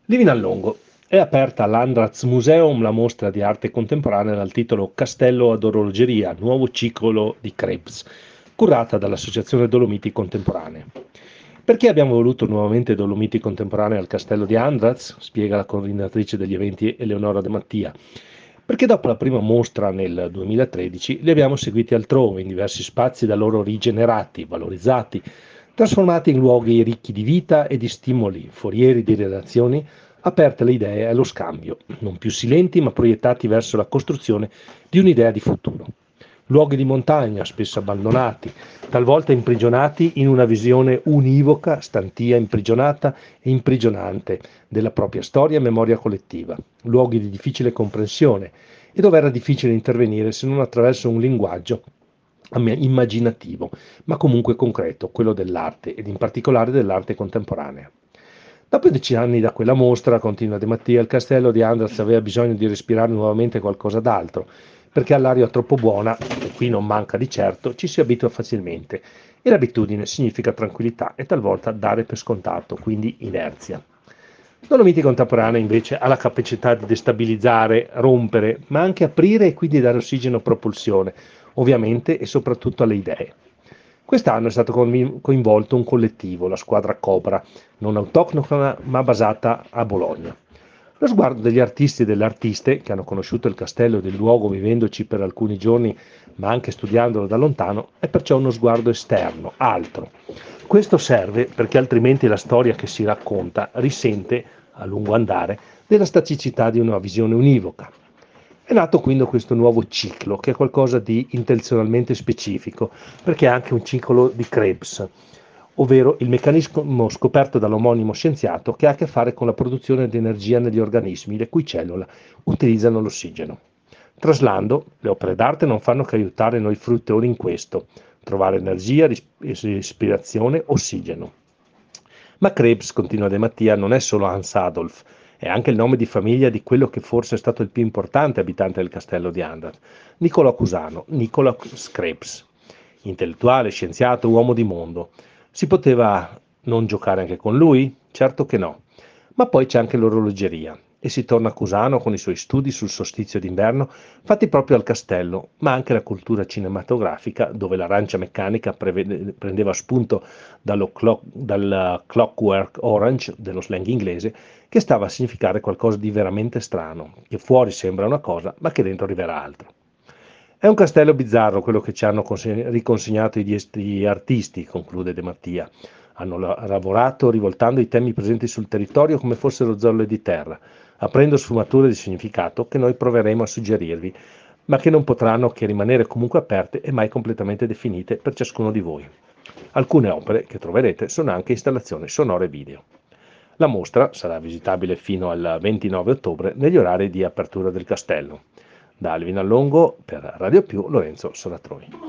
Livinallongo. È aperta all'Andraz Museum la mostra di arte contemporanea dal titolo Castello ad orologeria, nuovo ciclo di Krebs, curata dall'Associazione Dolomiti Contemporanee. Perché abbiamo voluto nuovamente Dolomiti Contemporanee al Castello di Andraz? Spiega la coordinatrice degli eventi Eleonora De Mattia. Perché dopo la prima mostra nel 2013 li abbiamo seguiti altrove, in diversi spazi da loro rigenerati, valorizzati, trasformati in luoghi ricchi di vita e di stimoli, forieri di relazioni, aperte alle idee e allo scambio, non più silenti ma proiettati verso la costruzione di un'idea di futuro. Luoghi di montagna, spesso abbandonati, talvolta imprigionati in una visione univoca, stantia, imprigionata e imprigionante della propria storia e memoria collettiva, luoghi di difficile comprensione e dove era difficile intervenire se non attraverso un linguaggio immaginativo, ma comunque concreto, quello dell'arte ed in particolare dell'arte contemporanea. Dopo 10 anni da quella mostra, continua De Mattia, il castello di Andraz aveva bisogno di respirare nuovamente qualcosa d'altro, perché all'aria troppo buona, e qui non manca di certo, ci si abitua facilmente, e l'abitudine significa tranquillità e talvolta dare per scontato, quindi inerzia. Dolomiti Contemporanea invece ha la capacità di destabilizzare, rompere, ma anche aprire e quindi dare ossigeno e propulsione, ovviamente e soprattutto alle idee. Quest'anno è stato coinvolto un collettivo, la squadra Cobra, non autoctona ma basata a Bologna. Lo sguardo degli artisti e delle artiste, che hanno conosciuto il castello ed il luogo vivendoci per alcuni giorni, ma anche studiandolo da lontano, è perciò uno sguardo esterno, altro. Questo serve perché altrimenti la storia che si racconta risente, a lungo andare, della staticità di una visione univoca. È nato quindi questo nuovo ciclo, che è qualcosa di intenzionalmente specifico, perché è anche un ciclo di Krebs, ovvero il meccanismo scoperto dall'omonimo scienziato che ha a che fare con la produzione di energia negli organismi, le cui cellule utilizzano l'ossigeno. Traslando, le opere d'arte non fanno che aiutare noi fruitori in questo, trovare energia, ispirazione, ossigeno. Ma Krebs, continua De Mattia, non è solo Hans Adolf, è anche il nome di famiglia di quello che forse è stato il più importante abitante del castello di Andaz, Niccolò Cusano, Nicolaus Krebs. Intellettuale, scienziato, uomo di mondo. Si poteva non giocare anche con lui? Certo che no. Ma poi c'è anche l'orologeria e si torna a Cusano con i suoi studi sul solstizio d'inverno fatti proprio al castello, ma anche la cultura cinematografica dove l'arancia meccanica prendeva spunto dal clockwork orange dello slang inglese che stava a significare qualcosa di veramente strano, che fuori sembra una cosa ma che dentro rivela altro. È un castello bizzarro quello che ci hanno riconsegnato i diestri artisti, conclude De Mattia. Hanno lavorato rivoltando i temi presenti sul territorio come fossero zolle di terra, aprendo sfumature di significato che noi proveremo a suggerirvi, ma che non potranno che rimanere comunque aperte e mai completamente definite per ciascuno di voi. Alcune opere che troverete sono anche installazioni sonore e video. La mostra sarà visitabile fino al 29 ottobre negli orari di apertura del castello. Da Alvin Allongo per Radio Più, Lorenzo Soratroni.